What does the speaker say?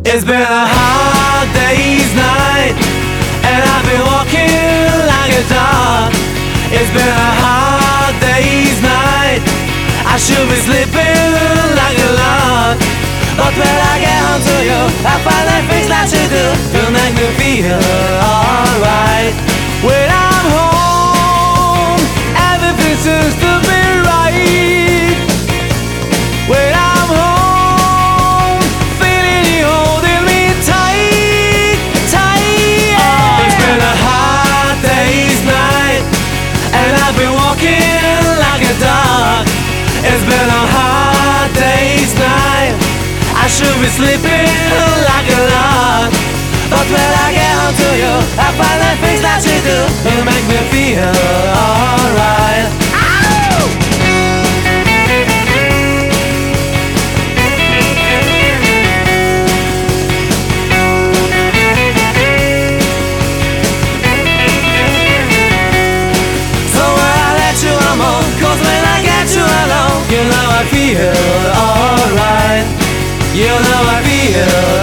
It's been a hard day's night, and I've been walking like a dog. It's been a hard day's night, I should be sleeping like a log. But when I get home to you, I find that things that you do will make me feel alright. When I'm home, everything seems to be right. When I'm home, feeling you holding me tight, tight. Oh, it's been a hard day's night, and I've been walking like a dog. It's been a hard day's night, I should be sleeping like a log. But when I get home to you, I find that things that you do will make me feel alright. So when I let you, I'm on, 'cause when I get you alone, you know I feel alright. You know I feel